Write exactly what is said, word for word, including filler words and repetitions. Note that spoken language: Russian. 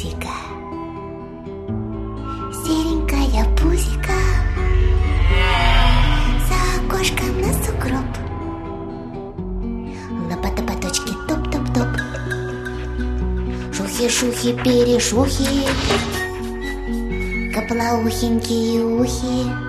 пузика, серенькая пузика, за окошком на сугроб, на потопоточке топ-топ-топ, шухи-шухи, перешухи, каплаухенькие ухи.